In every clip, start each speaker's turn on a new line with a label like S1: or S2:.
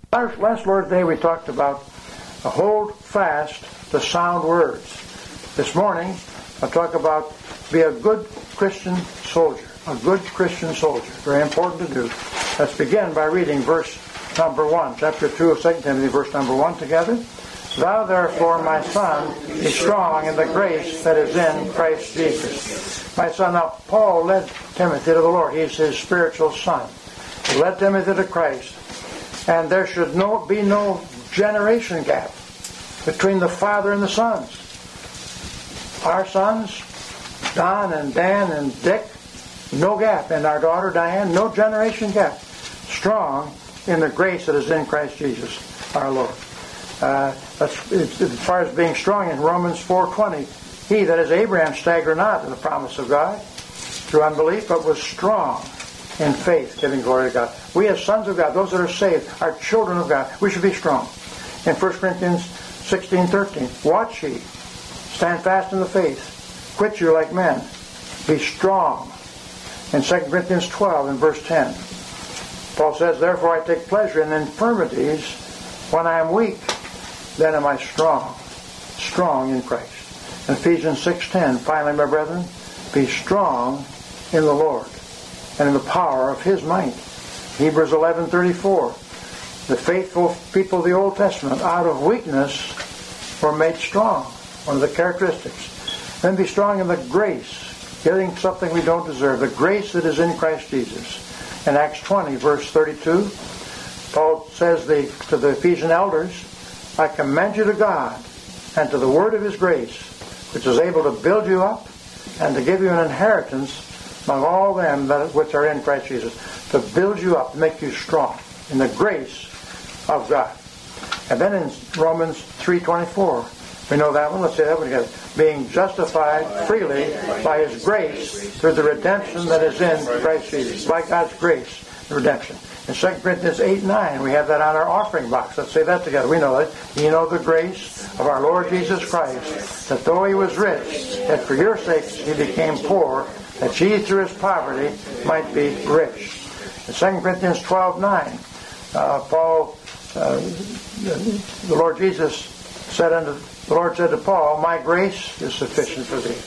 S1: Last Lord's Day we talked about hold fast the sound words. This morning I'll talk about be a good Christian soldier. A good Christian soldier. Very important to do. Let's begin by reading verse number 1. Chapter 2 of 2 Timothy, verse number 1 together. Thou therefore, my son, be strong in the grace that is in Christ Jesus. My son, now Paul led Timothy to the Lord. He's his spiritual son. He led Timothy to Christ. And there should be no generation gap between the father and the sons. Our sons, Don and Dan and Dick, no gap. And our daughter Diane, no generation gap. Strong in the grace that is in Christ Jesus, our Lord. As far as being strong in Romans 4:20, he, that is Abraham, staggered not in the promise of God through unbelief, but was strong in faith, giving glory to God. We as sons of God, those that are saved, are children of God, we should be strong. In 1 Corinthians 16:13, watch ye, stand fast in the faith, quit you like men, be strong. In 2 Corinthians 12 and verse 10, Paul says, therefore I take pleasure in infirmities. When I am weak, then am I strong in Christ. In Ephesians 6:10, finally, my brethren, be strong in the Lord and in the power of His might. Hebrews 11:34, the faithful people of the Old Testament, out of weakness, were made strong. One of the characteristics. Then be strong in the grace, getting something we don't deserve, the grace that is in Christ Jesus. In Acts 20, verse 32, Paul says to the Ephesian elders, I commend you to God and to the word of His grace, which is able to build you up and to give you an inheritance among all them which are in Christ Jesus, to build you up, to make you strong in the grace of God. And then in Romans 3:24, we know that one. Let's say that one together. Being justified freely by His grace through the redemption that is in Christ Jesus. By God's grace, the redemption. In 2 Corinthians 8:9, we have that on our offering box. Let's say that together. We know it. You know the grace of our Lord Jesus Christ, that though He was rich, yet for your sakes He became poor, that ye through His poverty might be rich. In 2 Corinthians 12:9, the Lord Jesus the Lord said to Paul, my grace is sufficient for thee.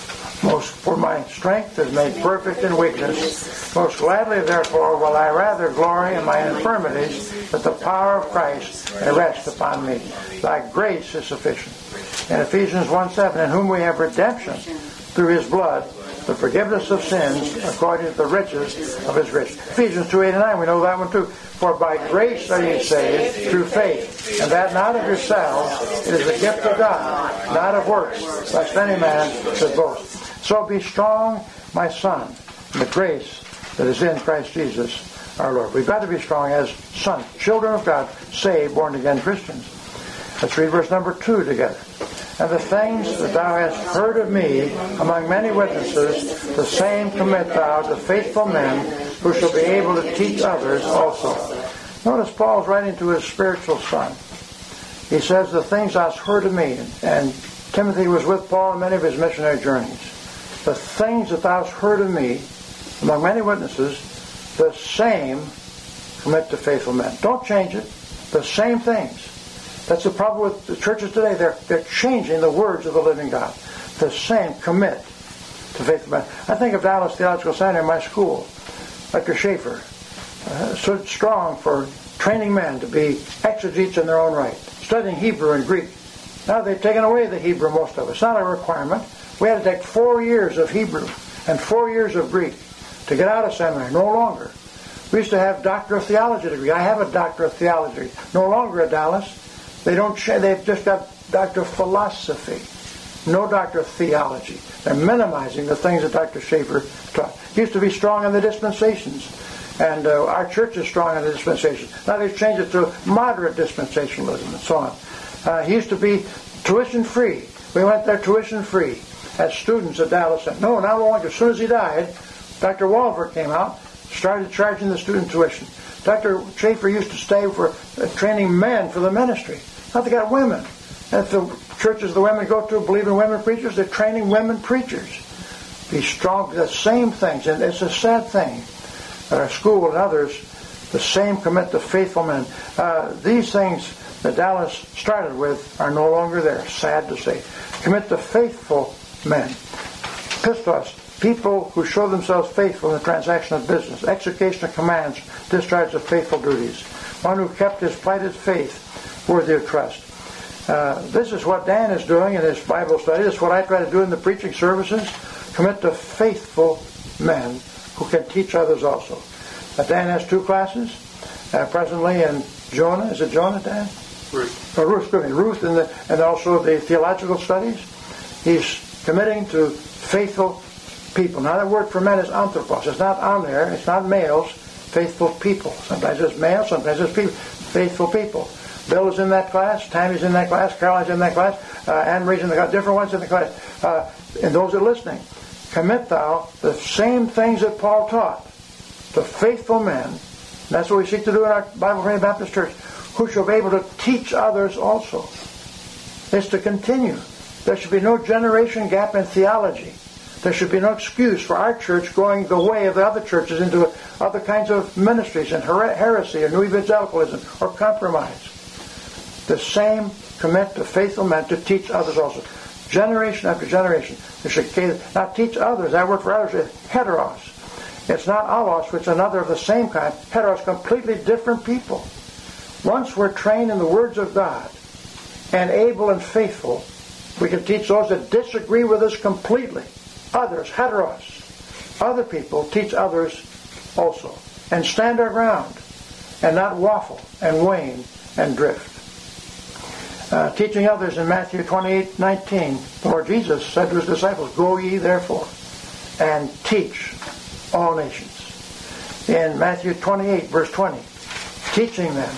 S1: For my strength is made perfect in weakness. Most gladly, therefore, will I rather glory in my infirmities, that the power of Christ may rest upon me. Thy grace is sufficient. In Ephesians 1:7, in whom we have redemption through His blood, the forgiveness of sins according to the riches of His grace. Ephesians 2:8-9, we know that one too. For by grace are ye saved through faith, and that not of yourselves, it is the gift of God, not of works, lest any man should boast. So be strong, my son, in the grace that is in Christ Jesus our Lord. We've got to be strong as sons, children of God, saved, born-again Christians. Let's read verse number 2 together. And the things that thou hast heard of me among many witnesses, the same commit thou to faithful men, who shall be able to teach others also. Notice Paul's writing to his spiritual son. He says, the things thou hast heard of me, and Timothy was with Paul on many of his missionary journeys. The things that thou hast heard of me among many witnesses, the same commit to faithful men. Don't change it. The same things. That's the problem with the churches today. They're changing the words of the living God. The same commit to faithful men. I think of Dallas Theological Seminary, my school. Dr. Schaefer stood strong for training men to be exegetes in their own right, studying Hebrew and Greek. Now they've taken away the Hebrew, most of us. It's not a requirement. We had to take 4 years of Hebrew and 4 years of Greek to get out of seminary. No longer. We used to have Doctor of Theology degree. I have a Doctor of Theology degree. No longer at Dallas. They've just got Doctor of Philosophy. No Doctor of Theology. They're minimizing the things that Dr. Schaefer taught. He used to be strong in the dispensations. And our church is strong in the dispensations. Now they've changed it to moderate dispensationalism and so on. He used to be tuition free. We went there tuition free as students at Dallas. No, not long. As soon as he died, Dr. Walver came out, started charging the student tuition. Dr. Schaefer used to stay for training men for the ministry. Now they got women. And if the churches the women go to believe in women preachers, they're training women preachers. Be strong, the same things. And it's a sad thing that our school and others The same commit to faithful men. These things that Dallas started with are no longer there, sad to say. Commit to faithful men. Pistos, people who show themselves faithful in the transaction of business, execution of commands, discharge of faithful duties. One who kept his plighted faith worthy of trust. This is what Dan is doing in his Bible study. This is what I try to do in the preaching services. Commit to faithful men who can teach others also. Dan has 2 classes presently in Jonah. Is it Jonah, Dan?
S2: Ruth.
S1: Ruth and also the theological studies. He's committing to faithful people. Now that word for men is anthropos. It's not on there. It's not males. Faithful people. Sometimes it's male, sometimes it's people. Faithful people. Bill is in that class. Tammy's in that class. Caroline's in that class. Anne Marie's in the class. Different ones in the class. And those are listening. Commit thou the same things that Paul taught to faithful men. And that's what we seek to do in our Bible Free Baptist Church. Who shall be able to teach others also. It's to continue. There should be no generation gap in theology. There should be no excuse for our church going the way of the other churches into other kinds of ministries and heresy or new evangelicalism or compromise. The same commit to faithful men to teach others also. Generation after generation. They should not teach others. That word for others is heteros. It's not allos, which is another of the same kind. Heteros, completely different people. Once we're trained in the words of God and able and faithful, we can teach those that disagree with us completely. Others, heteros. Other people teach others also. And stand our ground and not waffle and wane and drift. Teaching others in Matthew 28:19, the Lord Jesus said to his disciples, Go ye therefore and teach all nations. In Matthew 28, verse 20, teaching them.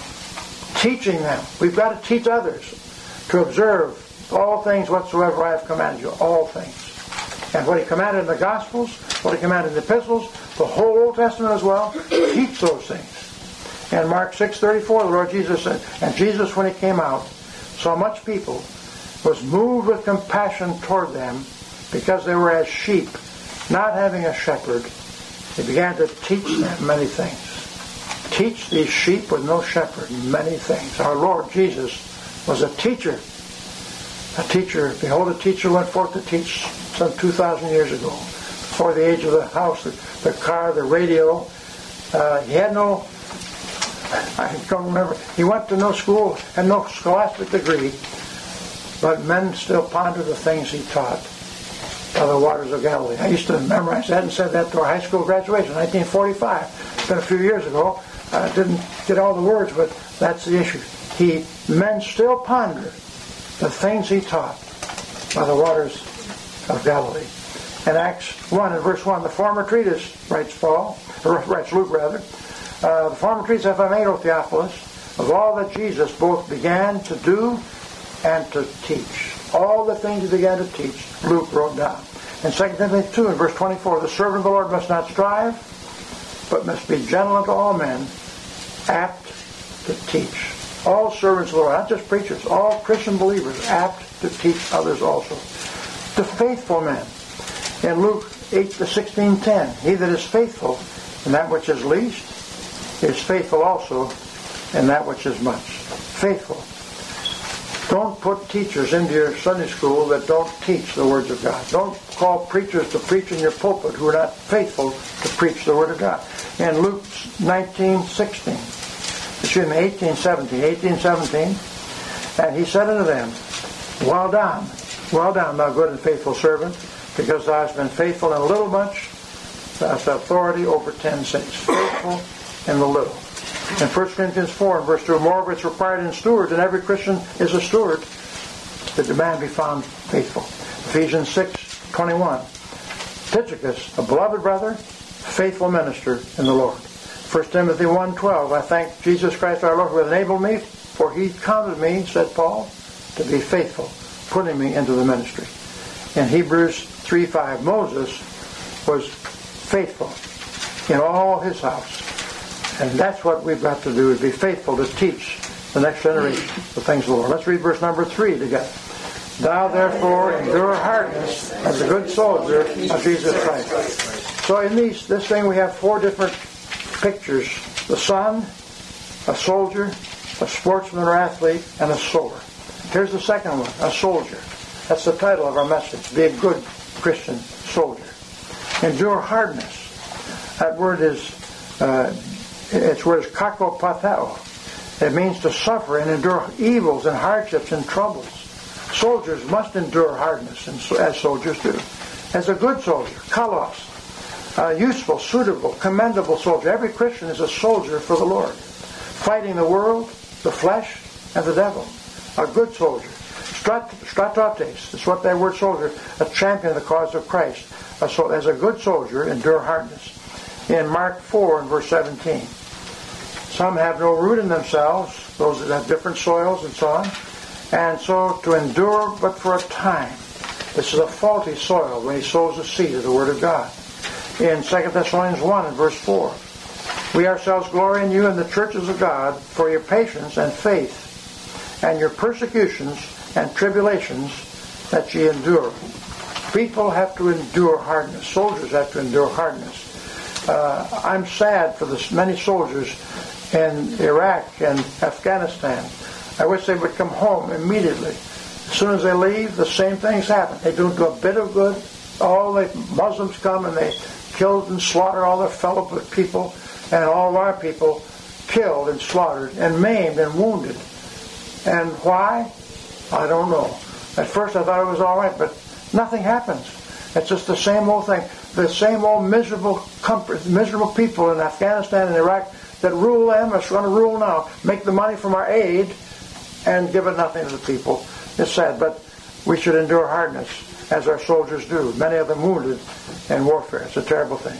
S1: We've got to teach others to observe all things whatsoever I have commanded you. All things. And what he commanded in the Gospels, what he commanded in the epistles, the whole Old Testament as well, teach those things. In Mark 6:34, the Lord Jesus said, and Jesus, when he came out, saw much people, was moved with compassion toward them because they were as sheep, not having a shepherd. He began to teach them many things. Teach these sheep with no shepherd many things. Our Lord Jesus was a teacher. A teacher. Behold, a teacher went forth to teach some 2,000 years ago. Before the age of the house, the car, the radio. He had no, I don't remember, he went to no school, had no scholastic degree, but men still ponder the things he taught by the waters of Galilee. I used to memorize that and said that to our high school graduation, 1945. It's been a few years ago. I didn't get all the words, but that's the issue. Men still ponder the things he taught by the waters of Galilee. In Acts 1 and verse 1, the former treatise, writes Luke, the former treatise have I made, O Theophilus, of all that Jesus both began to do and to teach. All the things he began to teach, Luke wrote down. In 2 Timothy 2 and verse 24, the servant of the Lord must not strive, but must be gentle unto all men, apt to teach. All servants of the Lord, not just preachers, all Christian believers, apt to teach others also. To faithful men. In Luke 8:16-10, he that is faithful in that which is least is faithful also in that which is much. Faithful. Don't put teachers into your Sunday school that don't teach the words of God. Don't call preachers to preach in your pulpit who are not faithful to preach the word of God. In Luke 18:17, and he said unto them, Well done, thou good and faithful servant, because thou hast been faithful in a little much, thou hast authority over 10 cities. Faithful in the little. In 1 Corinthians 4 and verse 2, moreover it's required in stewards, and every Christian is a steward, that the man be found faithful. Ephesians 6:21, Tychicus, a beloved brother, faithful minister in the Lord. 1 Timothy 1:12, I thank Jesus Christ our Lord who hath enabled me, for he counted me, said Paul, to be faithful, putting me into the ministry. In Hebrews 3:5, Moses was faithful in all his house. And that's what we've got to do, is be faithful to teach the next generation the things of the Lord. Let's read verse number 3 together. Thou therefore endure hardness as a good soldier of Jesus Christ. So in this thing we have 4 different pictures the son, a soldier, a sportsman or athlete, and a sower. Here's the second one, a soldier. That's the title of our message. Be a good Christian soldier. Endure hardness. That word is, its word is kakopateo. It means to suffer and endure evils and hardships and troubles. Soldiers must endure hardness, as soldiers do. As a good soldier, kalos, a useful, suitable, commendable soldier. Every Christian is a soldier for the Lord, fighting the world, the flesh, and the devil. A good soldier. Stratotes, that's what that word soldier, a champion of the cause of Christ. As a good soldier, endure hardness. In Mark 4 and verse 17. Some have no root in themselves, those that have different soils and so on. And so to endure but for a time. This is a faulty soil when he sows the seed of the Word of God. In 2 Thessalonians 1 and verse 4. We ourselves glory in you in the churches of God for your patience and faith and your persecutions and tribulations that ye endure. People have to endure hardness. Soldiers have to endure hardness. I'm sad for the many soldiers in Iraq and Afghanistan. I wish they would come home immediately. As soon as they leave, the same things happen. They don't do a bit of good. All the Muslims come and they kill and slaughter all their fellow people, and all of our people killed and slaughtered and maimed and wounded. And why? I don't know. At first I thought it was all right, but nothing happens. It's just the same old thing. The same old miserable people in Afghanistan and Iraq that rule them are going to rule now. Make the money from our aid and give it nothing to the people. It's sad, but we should endure hardness as our soldiers do. Many of them wounded in warfare. It's a terrible thing.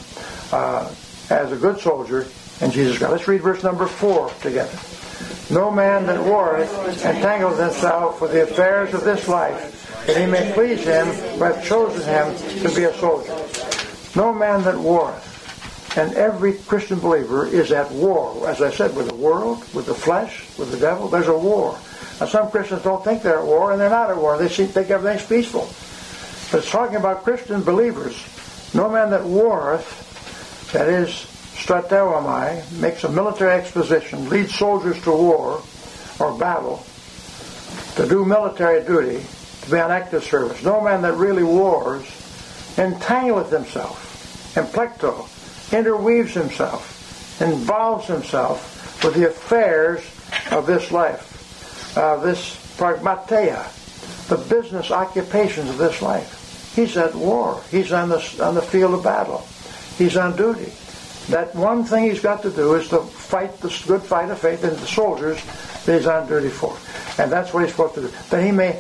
S1: As a good soldier in Jesus Christ. Let's read verse number 4 together. No man that warreth entangles himself with the affairs of this life, that he may please him who hath chosen him to be a soldier. No man that warreth. And every Christian believer is at war, as I said, with the world, with the flesh, with the devil. There's a war. Now, some Christians don't think they're at war, and they're not at war. They think everything's peaceful. But it's talking about Christian believers. No man that warreth, that is, strateomai, makes a military exposition, leads soldiers to war or battle, to do military duty, to be on active service. No man that really wars entangleth himself, emplekto, interweaves himself, involves himself with the affairs of this life, this pragmateia, the business occupations of this life. He's at war. He's on the field of battle. He's on duty. That one thing he's got to do is to fight the good fight of faith in the soldiers that he's on duty for. And that's what he's supposed to do. That he may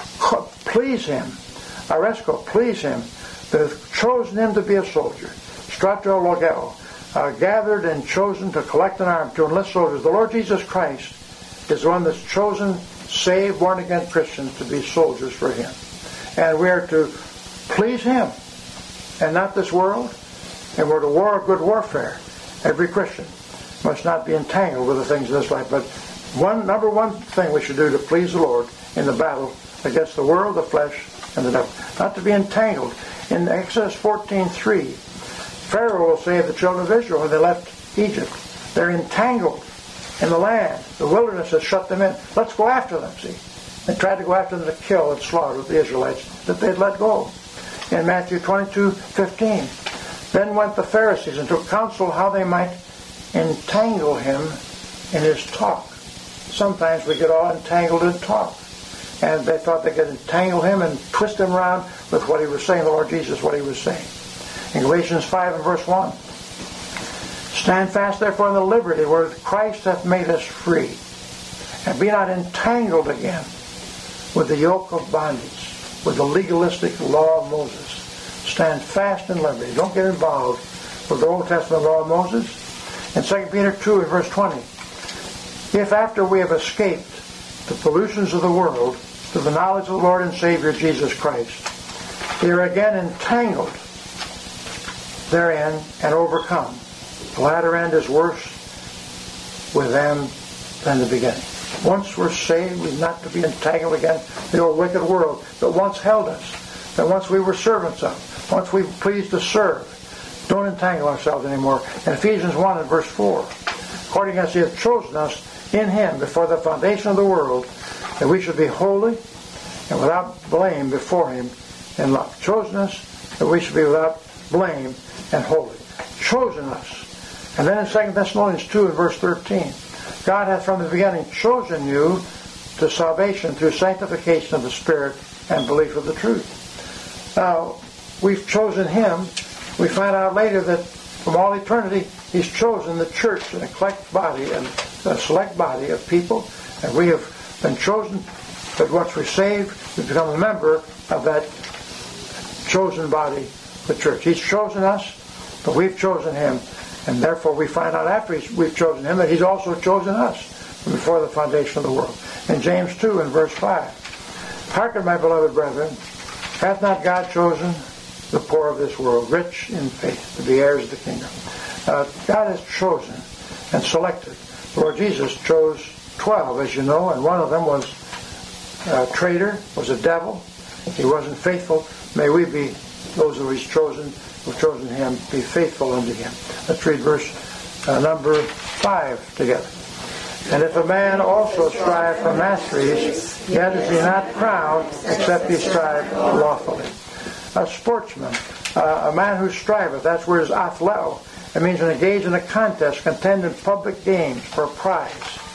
S1: please him, aresko, please him, that has chosen him to be a soldier. Stratologeo, gathered and chosen to collect an army, to enlist soldiers. The Lord Jesus Christ is the one that's chosen, saved, born-again Christians to be soldiers for him. And we are to please him and not this world. And we're to war a good warfare. Every Christian must not be entangled with the things of this life. But number one thing we should do to please the Lord in the battle against the world, the flesh, and the devil. Not to be entangled. In Exodus 14:3, Pharaoh will say of the children of Israel when they left Egypt, they're entangled in the land. The wilderness has shut them in. Let's go after them, see. They tried to go after them to kill and slaughter the Israelites that they'd let go. In Matthew 22:15, then went the Pharisees and took counsel how they might entangle him in his talk. Sometimes we get all entangled in talk. And they thought they could entangle him and twist him around with what he was saying, the Lord Jesus, what he was saying. In Galatians 5 and verse 1, stand fast therefore in the liberty where Christ hath made us free, and be not entangled again with the yoke of bondage, with the legalistic law of Moses. Stand fast in liberty. Don't get involved with the Old Testament law of Moses. In 2 Peter 2 and verse 20, if after we have escaped the pollutions of the world through the knowledge of the Lord and Savior Jesus Christ, they are again entangled therein and overcome. The latter end is worse with them than the beginning. Once we're saved, we're not to be entangled again the old wicked world that once held us, that once we were servants of, once we were pleased to serve. Don't entangle ourselves anymore. In Ephesians 1 and verse 4, according as he hath chosen us in him before the foundation of the world, that we should be holy and without blame before him in love. Chosen us that we should be without blame and holy. Chosen us. And then in 2 Thessalonians 2 and verse 13, God hath from the beginning chosen you to salvation through sanctification of the Spirit and belief of the truth. Now, we've chosen him. We find out later that from all eternity, he's chosen the church, an eclectic body, and a select body of people, and we have been chosen. But once we're saved, we become a member of that chosen body, the church. He's chosen us, but we've chosen him, and therefore we find out after we've chosen him that he's also chosen us from before the foundation of the world. In James 2 and verse 5, hearken, my beloved brethren, hath not God chosen the poor of this world, rich in faith, to be heirs of the kingdom? God has chosen and selected. The Lord Jesus chose 12, as you know, and one of them was a traitor, was a devil. He wasn't faithful. May we be, those who he's chosen, who've chosen him, be faithful unto him. Let's read verse number 5 together. And if a man also strive for masteries, yet is he not crowned, except he strive lawfully. A sportsman, a man who striveth, that's where his athleo. It means to engage in a contest, contend in public games for a prize.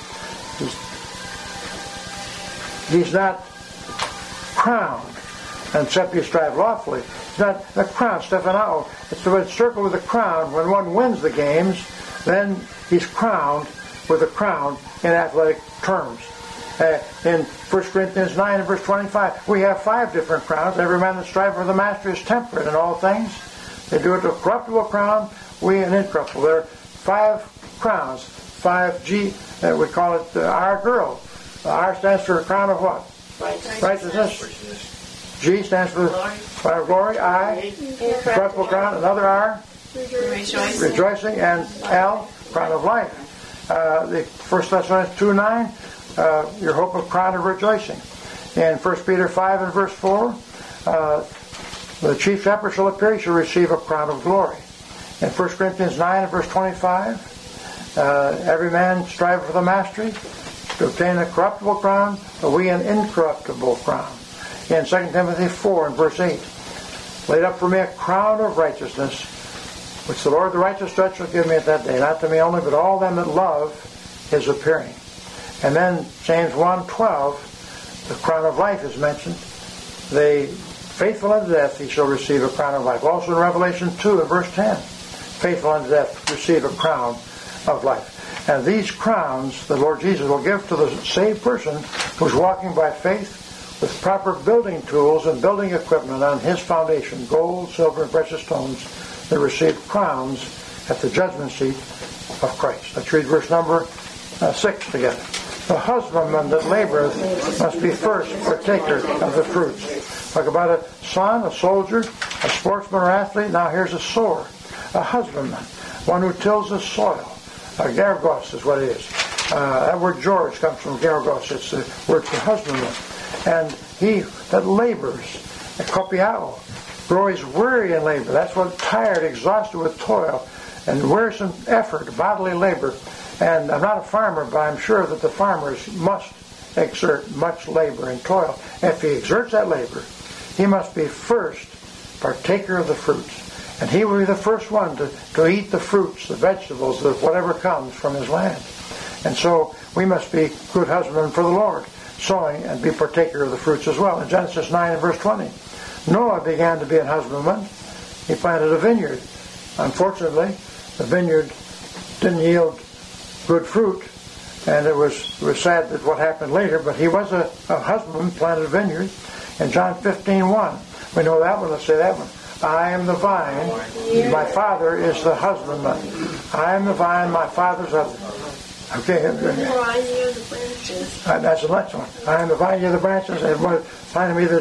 S1: He's not crowned, except he strive lawfully. It's not a crown, Stephanao. It's the circle with a crown. When one wins the games, then he's crowned with a crown in athletic terms. In 1 Corinthians 9 and verse 25, we have 5 different crowns. Every man that strives for the master is temperate in all things. They do it to a corruptible crown, we an incorruptible. There are 5 crowns, 5G, we call it our girl. R stands for a crown of what? Righteousness. G stands for crown of glory. I, corruptible crown. Another R, rejoicing. And L, crown of life. The 1 Thessalonians 2:9, your hope of crown of rejoicing. In 1 Peter 5 and verse 4, the chief shepherd shall appear, he shall receive a crown of glory. In 1 Corinthians 9 and verse 25, every man strive for the mastery, to obtain a corruptible crown, but we an incorruptible crown. In 2 Timothy 4 and verse 8, laid up for me a crown of righteousness, which the Lord the righteous judge shall give me at that day, not to me only, but all them that love his appearing. And then James 1:12, the crown of life is mentioned. The faithful unto death, he shall receive a crown of life. Also in Revelation 2 and verse 10, faithful unto death, receive a crown of life. And these crowns the Lord Jesus will give to the saved person who's walking by faith with proper building tools and building equipment on his foundation, gold, silver, and precious stones. They receive crowns at the judgment seat of Christ. Let's read verse number 6 together. The husbandman that laboreth must be first partaker of the fruits. Talk about a son, a soldier, a sportsman or athlete. Now here's a sower, a husbandman, one who tills the soil. Gargos is what it is. That word George comes from Gargos. It's the word for husbandman. And he that labors, a kopiao, grows weary in labor. That's what, tired, exhausted with toil and wearisome effort, bodily labor. And I'm not a farmer, but I'm sure that the farmers must exert much labor and toil. If he exerts that labor, he must be first partaker of the fruits. And he will be the first one to eat the fruits, the vegetables, whatever comes from his land. And so we must be good husbandmen for the Lord, sowing and be partaker of the fruits as well. In Genesis 9 and verse 20, Noah began to be an husbandman. He planted a vineyard. Unfortunately, the vineyard didn't yield good fruit, and it was sad that what happened later, but he was a husbandman, planted a vineyard. In John 15:1, we know that one, let's say that one. I am the vine, my Father is the husbandman. I am the vine, my Father's husband. Okay. That's the next one. I am the vine, you're the branches, and what planted me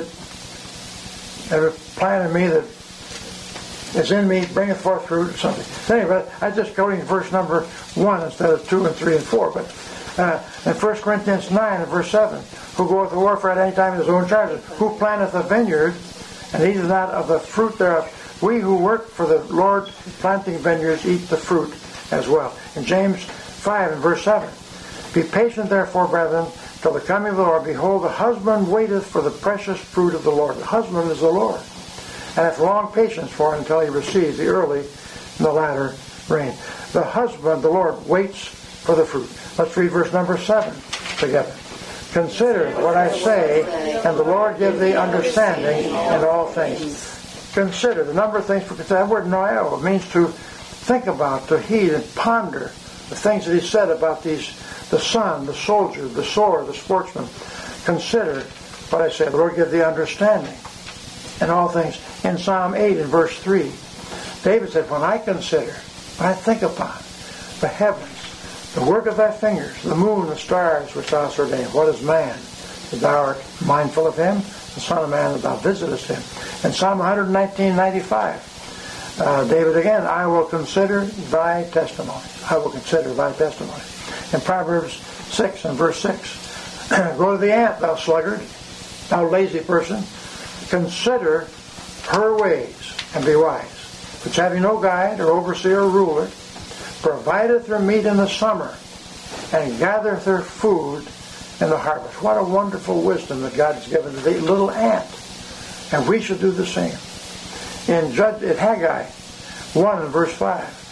S1: that is in me, bringeth forth fruit, or something. Anyway, I just quoting verse number 1 instead of 2 and 3 and 4. But in 1 Corinthians 9 and verse 7, who goeth to warfare at any time in his own charges, who planteth a vineyard, and eateth not of the fruit thereof. We who work for the Lord planting vineyards eat the fruit as well. In James 5 and verse 7. Be patient, therefore, brethren, till the coming of the Lord. Behold, the husband waiteth for the precious fruit of the Lord. The husband is the Lord, and hath long patience for it until he receives the early and the latter rain. The husband, the Lord, waits for the fruit. Let's read verse number 7 together. Consider what I say, and the Lord give thee understanding in all things. Consider. The number of things for consider. That word noeo means to think about, to heed and ponder the things that he said about these, the son, the soldier, the sword, the sportsman. Consider what I say. The Lord give thee understanding in all things. In Psalm 8 and verse 3, David said, when I consider, when I think upon the heavens, the work of thy fingers, the moon, the stars which thou hast ordained, what is man, that thou art mindful of him? The Son of Man, that thou visitest him. In Psalm 119:95, David again, I will consider thy testimony. I will consider thy testimony. In Proverbs 6 and verse 6, go to the ant, thou sluggard, thou lazy person, consider her ways and be wise, which having no guide or overseer or ruler, provideth her meat in the summer, and gathereth her food in the harvest. What a wonderful wisdom that God has given to the little ant. And we should do the same. In Haggai 1 and verse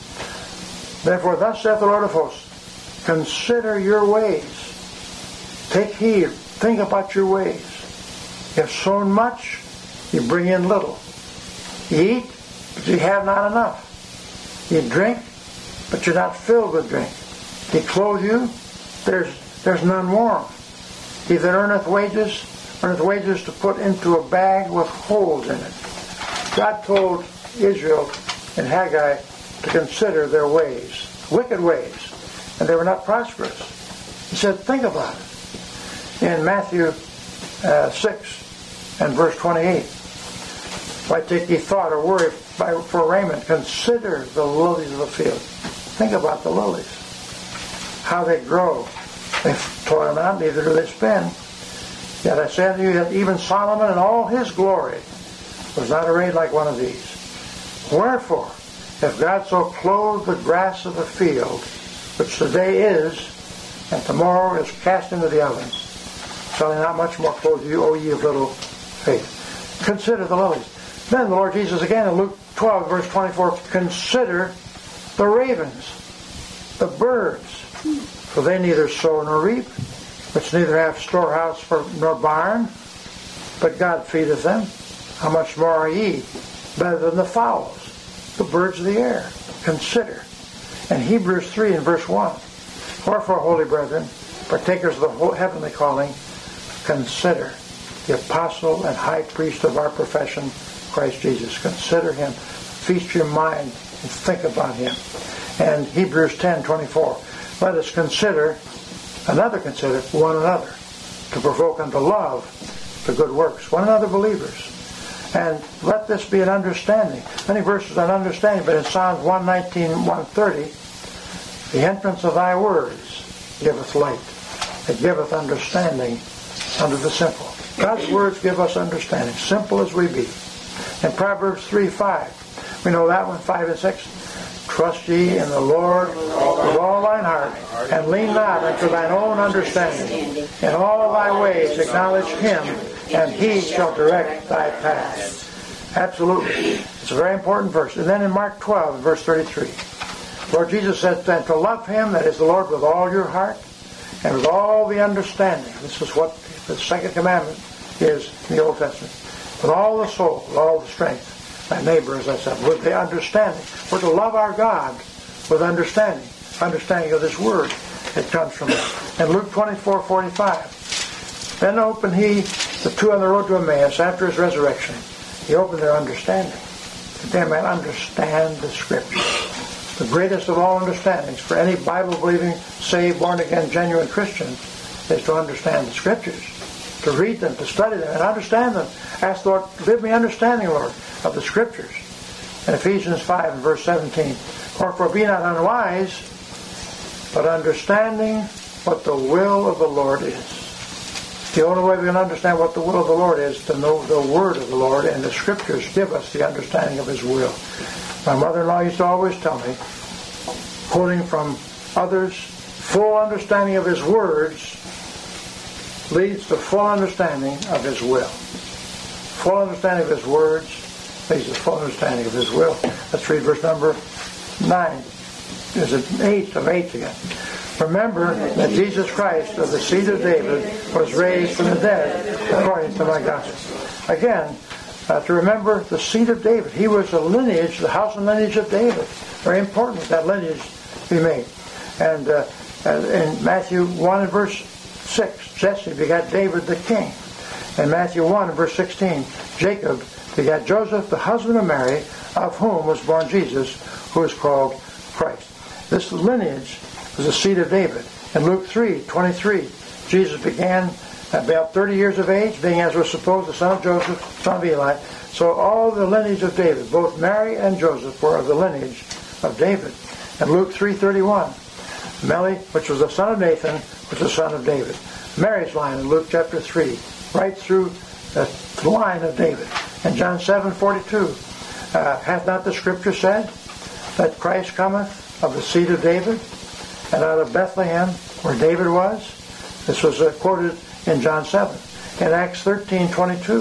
S1: 5, therefore thus saith the Lord of hosts, consider your ways. Take heed. Think about your ways. You have sown much, you bring in little. You eat, but you have not enough. You drink, but you're not filled with drink. You clothe you, there's none warm. He that earneth wages to put into a bag with holes in it. God told Israel in Haggai to consider their ways, wicked ways, and they were not prosperous. He said, think about it. In Matthew 6 and verse 28, why take ye thought or worry for raiment? Consider the lilies of the field. Think about the lilies, how they grow. They toil not, neither do they spin. Yet I say unto you that even Solomon in all his glory was not arrayed like one of these. Wherefore, if God so clothe the grass of the field, which today is, and tomorrow is cast into the oven, shall he not much more clothe you, O ye of little faith? Consider the lilies. Then the Lord Jesus again in Luke 12, verse 24, consider the ravens, the birds, for they neither sow nor reap, which neither have storehouse nor barn, but God feedeth them. How much more are ye better than the fowls, the birds of the air? Consider. And Hebrews 3 and verse 1, wherefore, holy brethren, partakers of the heavenly calling, consider the apostle and high priest of our profession, Christ Jesus. Consider him. Feast your mind and think about him. And Hebrews 10:24, let us consider one another, to provoke unto love, to good works. One another believers. And let this be an understanding. Many verses on understanding, but in Psalms 119, 130, the entrance of thy words giveth light. It giveth understanding unto the simple. God's words give us understanding, simple as we be. In Proverbs 3:5, we know that one, 5 and 6. Trust ye in the Lord with all thine heart, and lean not unto thine own understanding. In all thy ways acknowledge him, and he shall direct thy paths. Absolutely. It's a very important verse. And then in Mark 12, verse 33, Lord Jesus said then to love him, that is the Lord, with all your heart, and with all the understanding. This is what the second commandment is in the Old Testament. With all the soul, with all the strength. My neighbor, as I said, with the understanding. We're to love our God with understanding. Understanding of this word that comes from us. And Luke 24:45. Then opened he the two on the road to Emmaus after his resurrection. He opened their understanding. That they might understand the Scriptures. The greatest of all understandings for any Bible-believing, saved, born-again, genuine Christian is to understand the Scriptures. To read them, to study them, and understand them. Ask the Lord, give me understanding, Lord, of the Scriptures. In Ephesians 5 and verse 17, wherefore be not unwise, but understanding what the will of the Lord is. The only way we can understand what the will of the Lord is to know the Word of the Lord, and the Scriptures give us the understanding of His will. My mother-in-law used to always tell me, quoting from others Full understanding of His words leads to full understanding of His will. Full understanding of His words leads to full understanding of His will. Let's read verse number 9. Is it 8 of 8 again? Remember that Jesus Christ of the seed of David was raised from the dead according to my gospel. Again, to remember the seed of David. He was the lineage, the house and lineage of David. Very important that lineage be made. And in Matthew 1 and verse 6, Jesse begat David the king. In Matthew 1 and verse 16, Jacob begat Joseph, the husband of Mary, of whom was born Jesus, who is called Christ. This lineage was the seed of David. In Luke 3:23, Jesus began about 30 years of age, being as was supposed the son of Joseph, son of Eli. So all the lineage of David, both Mary and Joseph, were of the lineage of David. In Luke 3:31, Meli, which was the son of Nathan, was the son of David. Mary's line in Luke chapter 3, right through the line of David. In John 7:42, hath not the scripture said that Christ cometh of the seed of David, and out of Bethlehem, where David was? This was quoted in John 7. In Acts 13:22,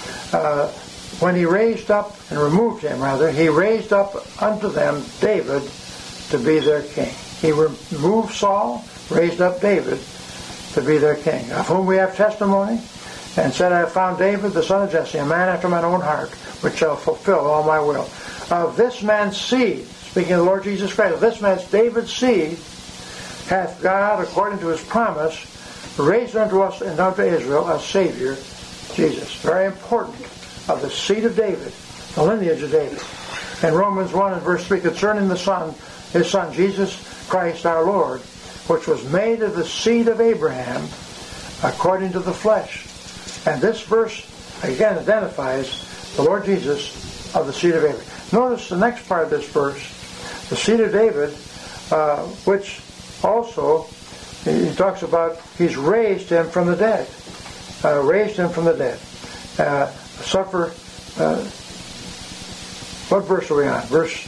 S1: when he raised up and removed him, he raised up unto them David to be their king. He removed Saul, raised up David to be their king, of whom we have testimony, and said, I have found David, the son of Jesse, a man after mine own heart, which shall fulfill all my will. Of this man's seed, speaking of the Lord Jesus Christ, of this man's David's seed, hath God, according to His promise, raised unto us and unto Israel a Savior, Jesus. Very important. Of the seed of David, the lineage of David. In Romans 1 and verse 3, concerning the Son, His Son, Jesus Christ our Lord, which was made of the seed of Abraham, according to the flesh. And this verse, again, identifies the Lord Jesus of the seed of Abraham. Notice the next part of this verse, the seed of David, which also, he talks about, He's raised Him from the dead. Raised Him from the dead. What verse are we on?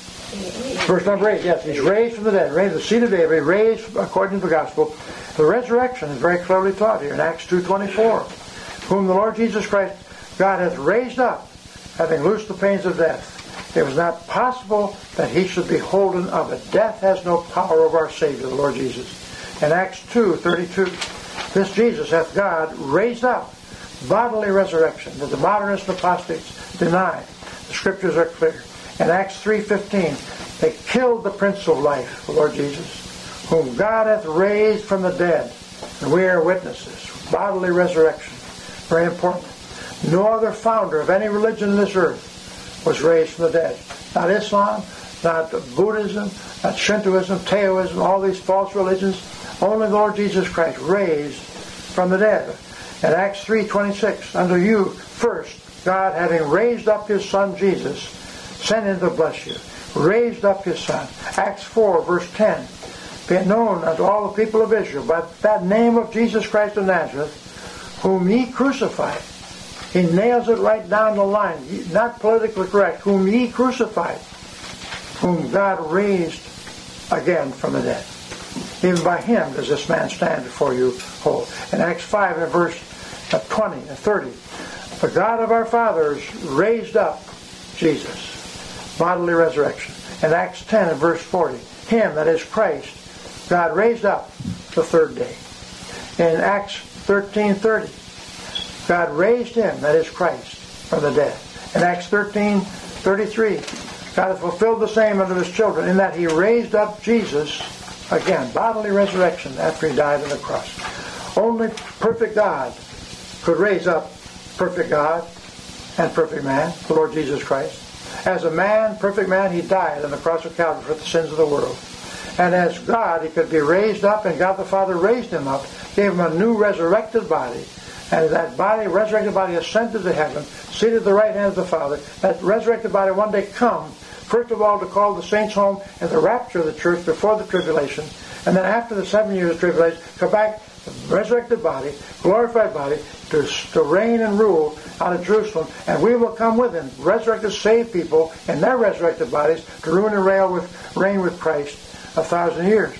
S1: Verse number 8. Yes, He's raised from the dead. Raised the seed of David. Raised according to the gospel. The resurrection is very clearly taught here in Acts 2:24. Whom the Lord Jesus Christ, God hath raised up, having loosed the pains of death. It was not possible that He should be holden of it. Death has no power over our Savior, the Lord Jesus. In Acts 2:32, this Jesus hath God raised up. Bodily resurrection that the modernists and apostates deny. The scriptures are clear. In Acts 3:15, they killed the Prince of Life, the Lord Jesus, whom God hath raised from the dead. And we are witnesses. Bodily resurrection. Very important. No other founder of any religion in this earth was raised from the dead. Not Islam, not Buddhism, not Shintoism, Taoism, all these false religions. Only the Lord Jesus Christ raised from the dead. In Acts 3:26, unto you first, God having raised up His Son Jesus, sent Him to bless you. Raised up His Son. Acts 4, verse 10. Be it known unto all the people of Israel by that name of Jesus Christ of Nazareth, whom ye crucified. He nails it right down the line. Not politically correct. Whom ye crucified. Whom God raised again from the dead. Even by Him does this man stand before you whole. In Acts 5 and verse 20 and 30, the God of our fathers raised up Jesus. Bodily resurrection. In Acts 10 and verse 40, Him, that is Christ, God raised up the third day. In Acts 13:30, God raised Him, that is Christ, from the dead. In Acts 13:33, God hath fulfilled the same unto His children, in that He raised up Jesus, again, bodily resurrection after He died on the cross. Only perfect God could raise up perfect God and perfect man, the Lord Jesus Christ. As a man, perfect man, He died on the cross of Calvary for the sins of the world. And as God, He could be raised up, and God the Father raised Him up, gave Him a new resurrected body. And that body, resurrected body, ascended to heaven, seated at the right hand of the Father. That resurrected body one day come, first of all, to call the saints home and the rapture of the church before the tribulation. And then after the 7 years of tribulation, come back, resurrected body, glorified body, to reign and rule out of Jerusalem. And we will come with Him, resurrected, saved people in their resurrected bodies, to rule and reign with Christ 1,000 years.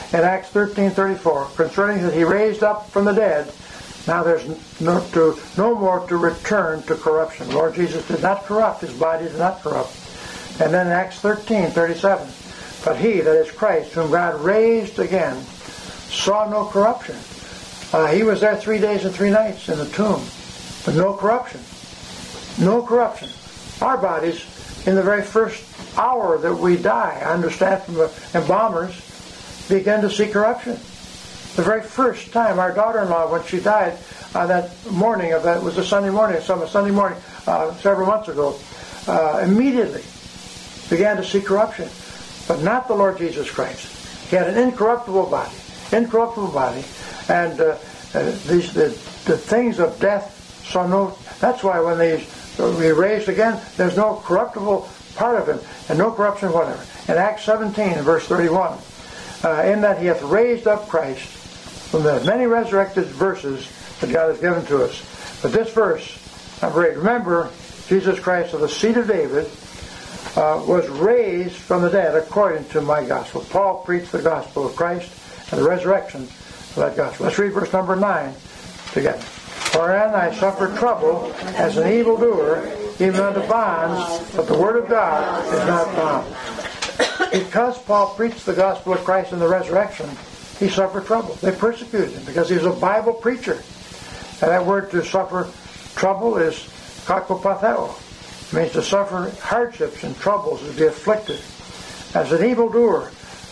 S1: In Acts 13:34, concerning that he raised up from the dead, now there's no more to return to corruption. Lord Jesus did not corrupt. His body did not corrupt. And then in Acts 13:37, but he, that is Christ, whom God raised again, saw no corruption. He was there 3 days and 3 nights in the tomb, but no corruption. No corruption. Our bodies, in the very first hour that we die, I understand from the embalmers, begin to see corruption. The very first time our daughter-in-law, when she died, that morning of that, it was a Sunday morning, several months ago, immediately began to see corruption. But not the Lord Jesus Christ. He had an incorruptible body, and the things of death saw no. That's why when we raised again, there's no corruptible part of him, and no corruption whatever. In Acts 17, verse 31, in that he hath raised up Christ from the many resurrected verses that God has given to us. But this verse, number 8, remember, Jesus Christ of the seed of David was raised from the dead according to my gospel. Paul preached the gospel of Christ and the resurrection of that gospel. Let's read verse number 9 together. Wherein I suffered trouble as an evildoer, even unto bonds, but the word of God is not bound. Because Paul preached the gospel of Christ and the resurrection, he suffered trouble. They persecuted him because he was a Bible preacher. And that word to suffer trouble is kakopatheo. It means to suffer hardships and troubles, to be afflicted. As an evildoer,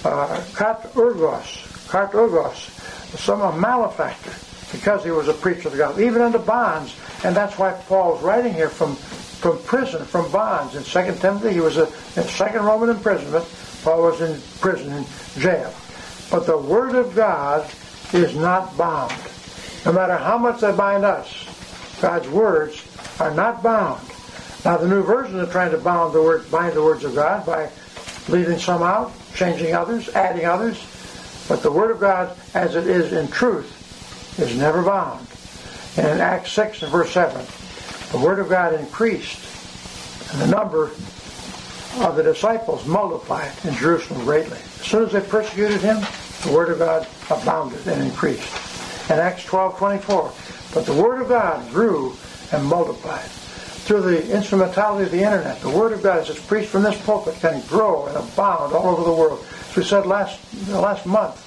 S1: katurgos, a malefactor, because he was a preacher of the gospel, even unto bonds. And that's why Paul's writing here from prison, from bonds. In 2 Timothy, he was in second Roman imprisonment. Paul was in prison, in jail. But the Word of God is not bound. No matter how much they bind us, God's words are not bound. Now the New Version is trying to bind the words of God by leaving some out, changing others, adding others. But the Word of God, as it is in truth, is never bound. And in Acts 6 and verse 7, the Word of God increased, and the number of the disciples multiplied in Jerusalem greatly. As soon as they persecuted him, the Word of God abounded and increased. In Acts 12:24, but the Word of God grew and multiplied. Through the instrumentality of the internet, the Word of God, as it's preached from this pulpit, can grow and abound all over the world. As we said last month,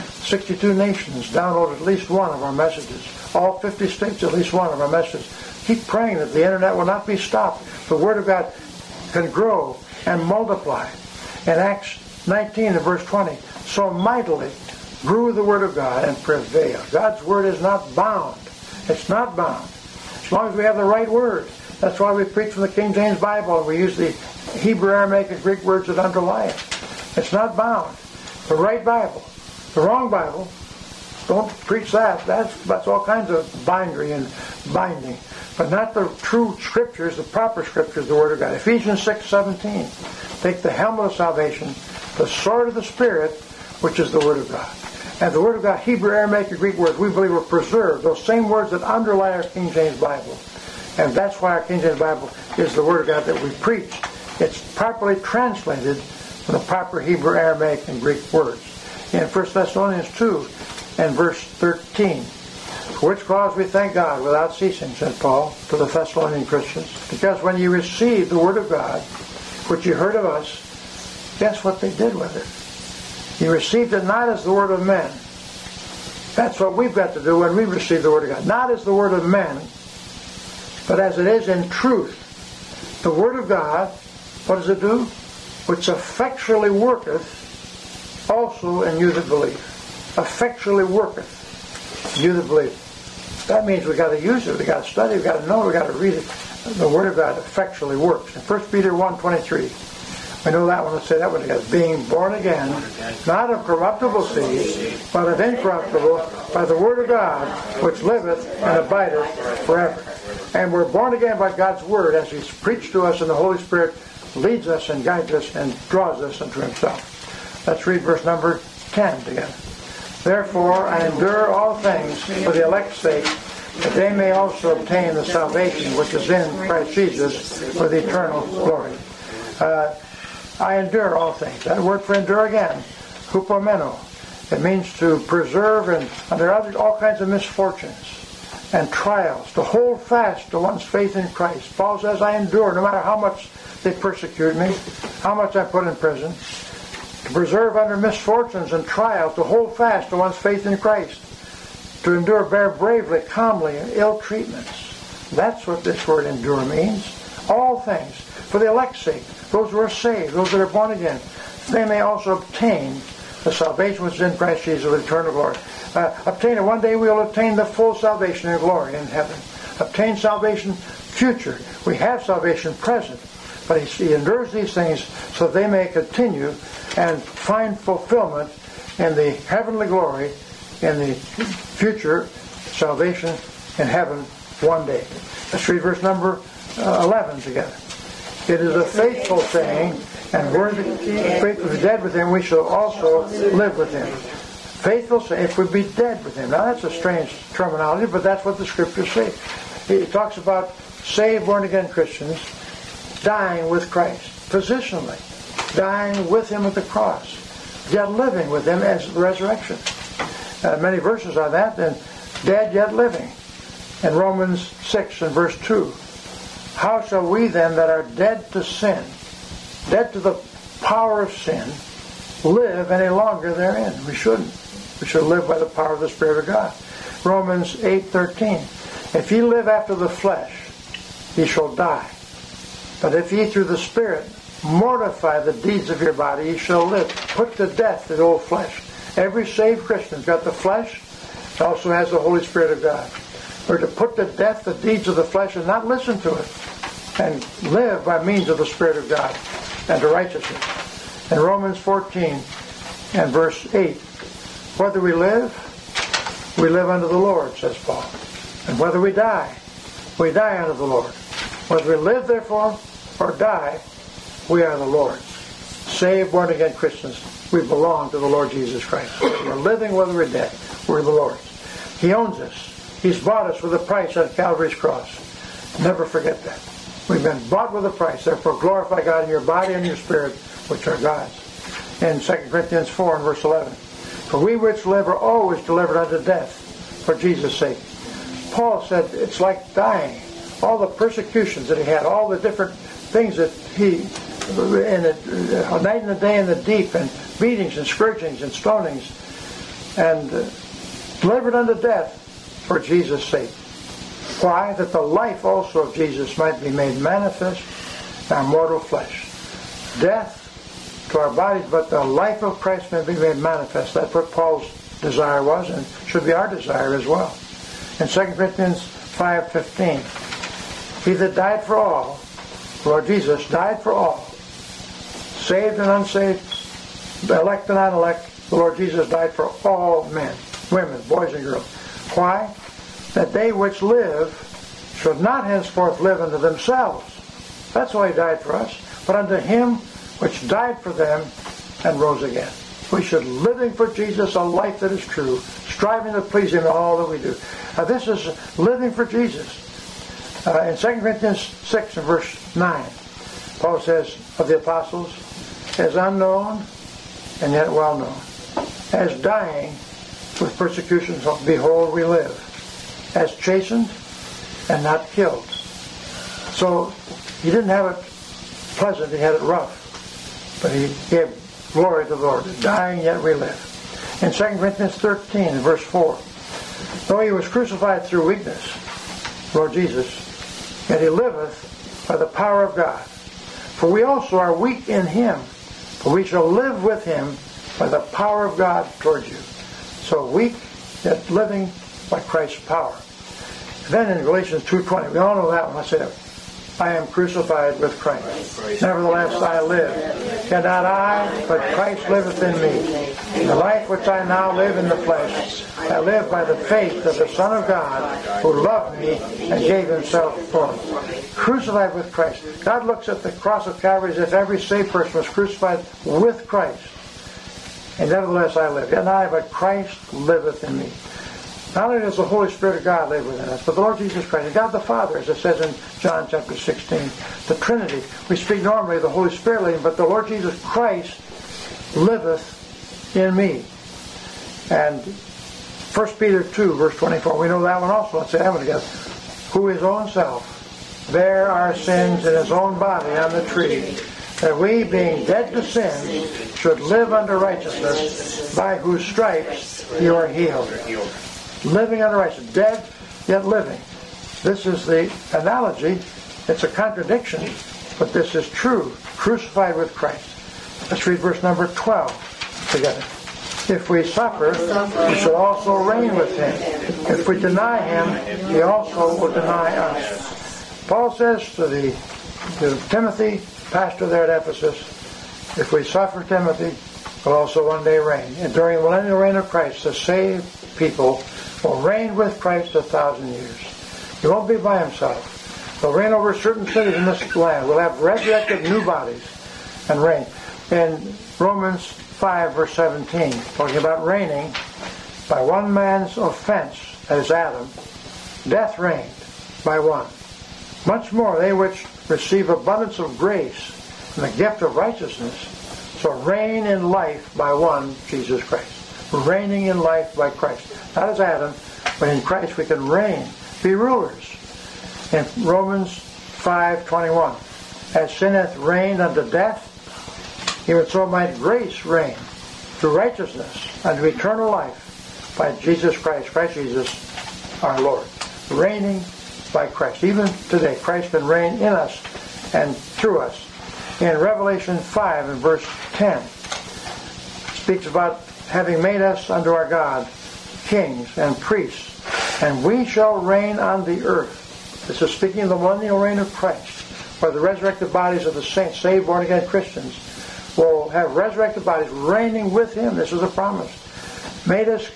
S1: 62 nations downloaded at least one of our messages. All 50 states, at least one of our messages. Keep praying that the internet will not be stopped. The Word of God can grow and multiply. In Acts 19 and verse 20, so mightily grew the Word of God and prevailed. God's Word is not bound. It's not bound. As long as we have the right Word. That's why we preach from the King James Bible and we use the Hebrew, Aramaic, and Greek words that underlie it. It's not bound. The right Bible. The wrong Bible, don't preach that. That's all kinds of bindery and binding. But not the true Scriptures, the proper Scriptures, the Word of God. Ephesians 6:17. Take the helmet of salvation, the sword of the Spirit, which is the Word of God. And the Word of God, Hebrew, Aramaic, and Greek words, we believe are preserved. Those same words that underlie our King James Bible. And that's why our King James Bible is the Word of God that we preach. It's properly translated from the proper Hebrew, Aramaic, and Greek words. In 1 Thessalonians 2 and verse 13, for which cause we thank God without ceasing, said Paul to the Thessalonian Christians, because when you received the Word of God, which you heard of us, guess what they did with it? You received it not as the word of men. That's what we've got to do when we receive the Word of God. Not as the word of men, but as it is in truth. The Word of God, what does it do? Which effectually worketh also in you that believe. Effectually worketh in you that believe. That means we've got to use it, we've got to study, we've got to know, we've got to read it. The Word of God effectually works. In 1 Peter 1:23, we know that one. Let's say that one again. Being born again, not of corruptible seed, but of incorruptible, by the Word of God, which liveth and abideth forever. And we're born again by God's Word as He's preached to us, and the Holy Spirit leads us and guides us and draws us unto Himself. Let's read verse number 10 together. Therefore I endure all things for the elect's sake, that they may also obtain the salvation which is in Christ Jesus for the eternal glory. I endure all things. That word for endure again, hupomeno. It means to preserve and under all kinds of misfortunes and trials, to hold fast to one's faith in Christ. Paul says, I endure no matter how much they persecute me, how much I put in prison. To preserve under misfortunes and trials, to hold fast to one's faith in Christ. To endure, bear bravely, calmly, in ill treatments. That's what this word endure means. All things. For the elect's sake, those who are saved, those that are born again, they may also obtain the salvation which is in Christ Jesus with eternal glory. Obtain it. One day we will obtain the full salvation and glory in heaven. Obtain salvation future. We have salvation present. But he endures these things so they may continue and find fulfillment in the heavenly glory, in the future salvation in heaven one day. Let's read verse number 11 together. It is a faithful saying, and we're faithful to dead with him, we shall also live with him. Faithful saying, if we be dead with him. Now that's a strange terminology, but that's what the scriptures say. It talks about saved, born-again Christians dying with Christ, positionally, dying with him at the cross, yet living with him as the resurrection. Many verses on that, and dead yet living. In Romans 6 and verse 2, how shall we then that are dead to sin, dead to the power of sin, live any longer therein? We shouldn't. We should live by the power of the Spirit of God. Romans 8:13, if ye live after the flesh, ye shall die. But if ye through the Spirit mortify the deeds of your body, ye shall live. Put to death the old flesh. Every saved Christian's got the flesh, also has the Holy Spirit of God. We're to put to death the deeds of the flesh and not listen to it, and live by means of the Spirit of God and to righteousness. In Romans 14 and verse 8, whether we live unto the Lord, says Paul. And whether we die unto the Lord. Whether we live, therefore, or die, we are the Lord's. Saved, born-again Christians, we belong to the Lord Jesus Christ. Whether we're living, whether we're dead, we're the Lord's. He owns us. He's bought us with a price on Calvary's cross. Never forget that. We've been bought with a price. Therefore, glorify God in your body and your spirit, which are God's. In 2 Corinthians 4 and verse 11, for we which live are always delivered unto death for Jesus' sake. Paul said it's like dying. All the persecutions that he had, all the different things that he, a night and a day in the deep, and beatings and scourgings and stonings, and delivered unto death for Jesus' sake. Why? That the life also of Jesus might be made manifest in our mortal flesh. Death to our bodies, but the life of Christ may be made manifest. That's what Paul's desire was, and should be our desire as well. In 2 Corinthians 5:15, he that died for all, Lord Jesus, died for all, saved and unsaved, elect and unelect, the Lord Jesus died for all men, women, boys and girls. Why? That they which live should not henceforth live unto themselves. That's why he died for us. But unto him which died for them and rose again. We should living for Jesus a life that is true, striving to please him in all that we do. This is living for Jesus. In 2 Corinthians 6 and verse 9, Paul says of the apostles, as unknown and yet well known, as dying with persecutions, behold, we live, as chastened and not killed. So he didn't have it pleasant, he had it rough, but he gave glory to the Lord. Dying yet we live. In 2 Corinthians 13 verse 4, though he was crucified through weakness, Lord Jesus, yet he liveth by the power of God. For we also are weak in him, but we shall live with him by the power of God towards you. So weak, yet living by Christ's power. Then in Galatians 2:20, we all know that one. I said, I am crucified with Christ. Nevertheless I live. Yet not I, but Christ liveth in me. The life which I now live in the flesh, I live by the faith of the Son of God, who loved me and gave himself for me. Crucified with Christ. God looks at the cross of Calvary as if every saved person was crucified with Christ. And nevertheless I live. Yet not I, but Christ liveth in me. Not only does the Holy Spirit of God live within us, but the Lord Jesus Christ and God the Father, as it says in John chapter 16, the Trinity. We speak normally of the Holy Spirit living, but the Lord Jesus Christ liveth in me. And 1 Peter 2, verse 24, we know that one also. Let's say that one together. Who his own self bare our sins in his own body on the tree, that we, being dead to sin, should live unto righteousness, by whose stripes you are healed. Living unto righteousness. Dead, yet living. This is the analogy. It's a contradiction, but this is true. Crucified with Christ. Let's read verse number 12 together. If we suffer, we shall also reign with him. If we deny him, he also will deny us. Paul says to Timothy, pastor there at Ephesus, if we suffer, Timothy, we'll also one day reign. And during the millennial reign of Christ, the saved people will reign with Christ 1,000 years. He won't be by himself. He'll reign over certain cities in this land. We'll have resurrected new bodies and reign. In Romans 5, verse 17, talking about reigning, by one man's offense, that is Adam, death reigned by one. Much more, they which receive abundance of grace and the gift of righteousness shall reign in life by one, Jesus Christ. Reigning in life by Christ. Not as Adam, but in Christ we can reign, be rulers. In Romans 5:21, as sin hath reigned unto death, even so might grace reign through righteousness unto eternal life by Jesus Christ, Christ Jesus our Lord. Reigning by Christ. Even today, Christ can reign in us and through us. In Revelation 5 and verse 10, speaks about having made us unto our God kings and priests, and we shall reign on the earth. This is speaking of the millennial reign of Christ, where the resurrected bodies of the saints, saved, born-again Christians, will have resurrected bodies reigning with him. This is a promise. Made us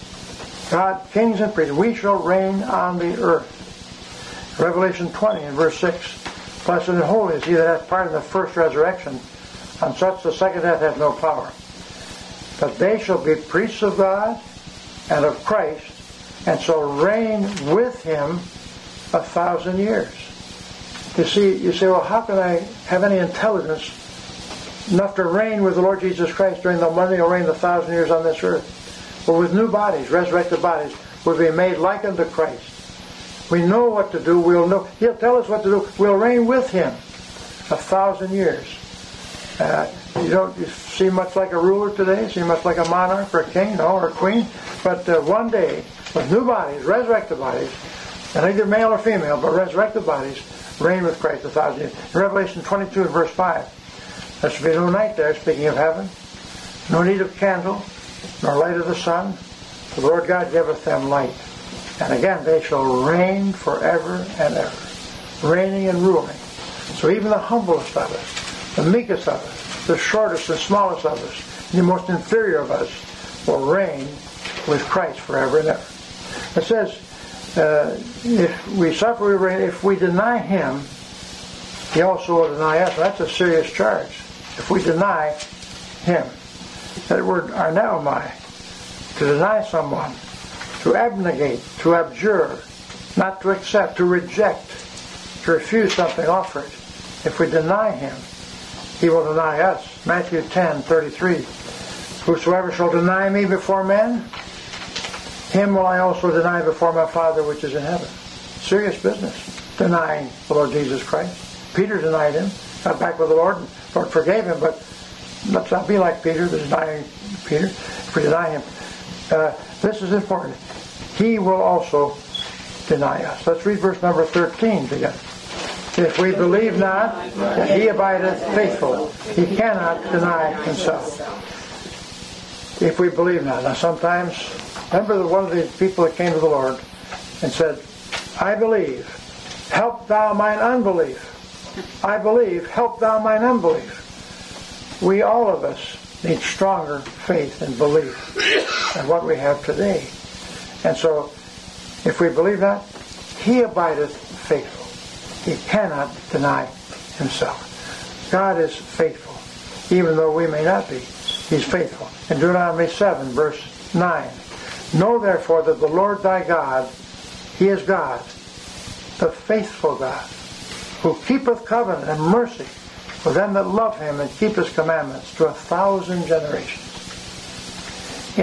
S1: God kings and priests. We shall reign on the earth. Revelation 20 and verse 6. Blessed and holy is he that hath part in the first resurrection. On such the second death hath no power. But they shall be priests of God and of Christ, and shall reign with him 1,000 years. You say, well, how can I have any intelligence enough to reign with the Lord Jesus Christ during the millennial reign of 1,000 years on this earth? Well, with new bodies, resurrected bodies, will be made like unto Christ. We know what to do. We'll know. He'll tell us what to do. We'll reign with him 1,000 years. You seem much like a ruler today. Seem much like a monarch or a king, no, or a queen. But one day, with new bodies, resurrected bodies, and either male or female, but resurrected bodies, reign with Christ 1,000 years. In Revelation 22 and verse 5, there should be no night there, speaking of heaven, no need of candle, nor light of the sun, for the Lord God giveth them light. And again, they shall reign forever and ever, reigning and ruling. So even the humblest of us, the meekest of us, the shortest and smallest of us, the most inferior of us, will reign with Christ forever and ever. It says, if we suffer, we reign. If we deny him, he also will deny us. That's a serious charge. If we deny him. That word arneomai, to deny someone, to abnegate, to abjure, not to accept, to reject, to refuse something offered. If we deny him, he will deny us. Matthew 10:33. Whosoever shall deny me before men, him will I also deny before my Father which is in heaven. Serious business, denying the Lord Jesus Christ. Peter denied him, got back with the Lord, and the Lord forgave him, but let's not be like Peter, denying Peter. If we deny him, this is important. He will also deny us. Let's read verse number 13 together. If we believe not that he abideth faithful, he cannot deny himself. If we believe not. Now sometimes, remember one of the people that came to the Lord and said, I believe, help thou mine unbelief. I believe, help thou mine unbelief. We, all of us, need stronger faith and belief than what we have today. And so, if we believe that, he abideth faithful. He cannot deny himself. God is faithful, even though we may not be. He's faithful. In Deuteronomy 7, verse 9, know therefore that the Lord thy God, he is God, the faithful God, who keepeth covenant and mercy for them that love him and keep his commandments to 1,000 generations. In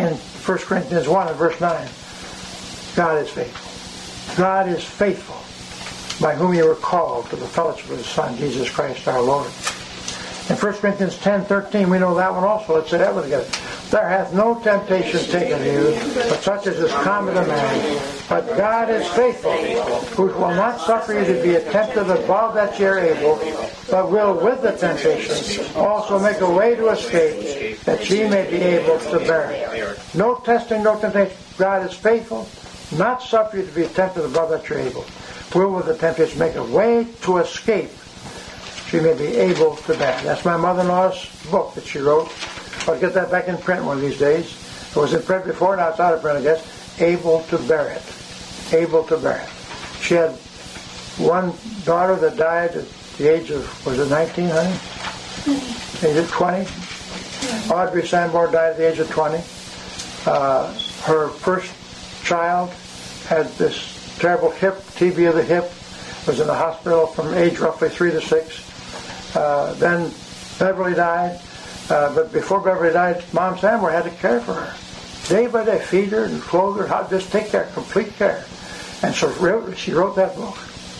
S1: 1 Corinthians 1 and verse 9. God is faithful. God is faithful, by whom you were called to the fellowship of His Son, Jesus Christ our Lord. In 1 Corinthians 10:13, we know that one also. Let's say that one together. There hath no temptation taken you, but such as is common to man. But God is faithful, who will not suffer you to be tempted above that ye are able, but will with the temptation also make a way to escape, that ye may be able to bear it. No testing, no temptation. God is faithful, not suffer you to be tempted above that you're able. Will with the temptation make a way to escape, she may be able to bear. That's my mother-in-law's book that she wrote. I'll get that back in print one of these days. It was in print before, now it's out of print, I guess. Able to bear it. Able to bear it. She had one daughter that died at the age of, was it 19, honey? Age of 20. Audrey Sanborn died at the age of 20. Her first child had this terrible hip, TB of the hip, was in the hospital from age roughly 3 to 6. Then Beverly died, but before Beverly died, Mom Sanborn had to care for her. Day by day, feed her and clothe her, just take care, complete care. And so she wrote that book.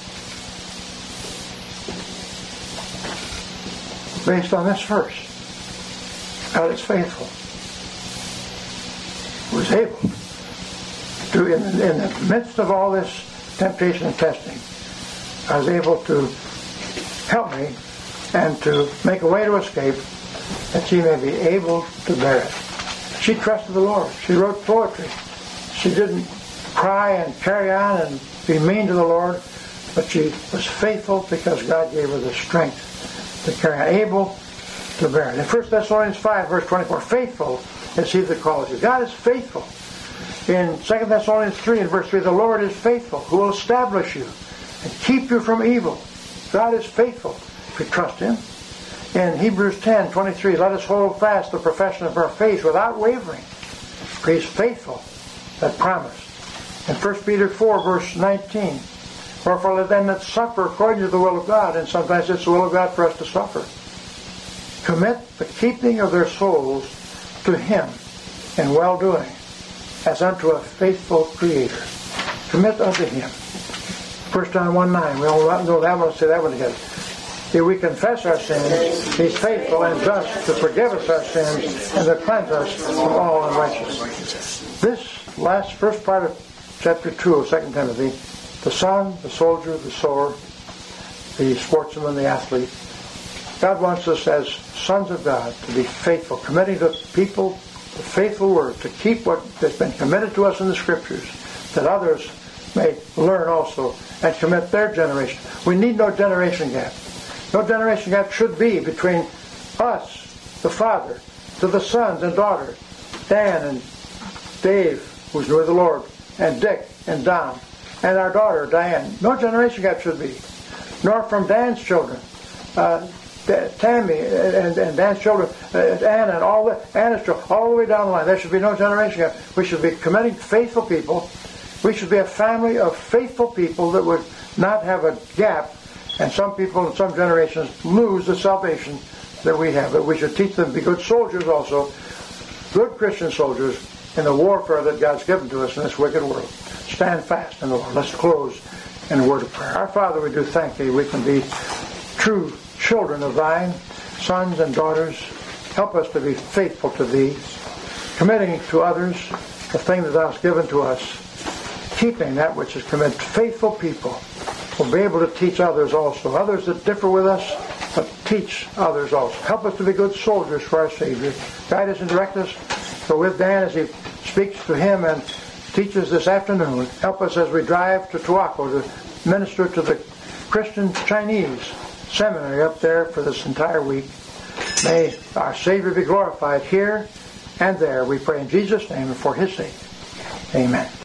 S1: Based on this verse. God is faithful. Was able to, in the midst of all this temptation and testing, I was able to help me and to make a way to escape, that she may be able to bear it. She trusted the Lord. She wrote poetry. She didn't cry and carry on and be mean to the Lord, but she was faithful because God gave her the strength to carry on, able to bear it. In 1 Thessalonians 5, verse 24, faithful is He that calls you. God is faithful. In 2 Thessalonians 3 and verse 3, the Lord is faithful, who will establish you and keep you from evil. God is faithful if you trust Him. In Hebrews 10:23, let us hold fast the profession of our faith without wavering, for He is faithful that promised. In 1 Peter 4, verse 19, wherefore let them that suffer according to the will of God, and sometimes it's the will of God for us to suffer, commit the keeping of their souls to Him in well-doing, as unto a faithful Creator. Commit unto Him. 1 John 1:9, we all know that one, let's say that one together. If we confess our sins, He's faithful and just to forgive us our sins and to cleanse us from all unrighteousness. This first part of chapter 2 of 2 Timothy, the son, the soldier, the sower, the sportsman, the athlete, God wants us as sons of God to be faithful, committing to people the faithful word, to keep what has been committed to us in the Scriptures, that others may learn also and commit their generation. We need no generation gap. No generation gap should be between us, the Father, to the sons and daughters, Dan and Dave, who's with the Lord, and Dick and Don, and our daughter, Diane. No generation gap should be. Nor from Dan's children, Tammy and Dan's children, Anna and Anna's children, all the way down the line. There should be no generation gap. We should be committing faithful people. We should be a family of faithful people that would not have a gap, and some people in some generations lose the salvation that we have. But we should teach them to be good soldiers also, good Christian soldiers in the warfare that God's given to us in this wicked world. Stand fast in the Lord. Let's close in a word of prayer. Our Father, we do thank Thee. We can be true children of Thine, sons and daughters. Help us to be faithful to Thee, committing to others the thing that Thou hast given to us, keeping that which is committed. Faithful people will be able to teach others also. Others that differ with us, but teach others also. Help us to be good soldiers for our Savior. Guide us and direct us. So with Dan as he speaks to him and teaches this afternoon, help us as we drive to Tuaco to minister to the Christian Chinese seminary up there for this entire week. May our Savior be glorified here and there. We pray in Jesus' name and for His sake. Amen.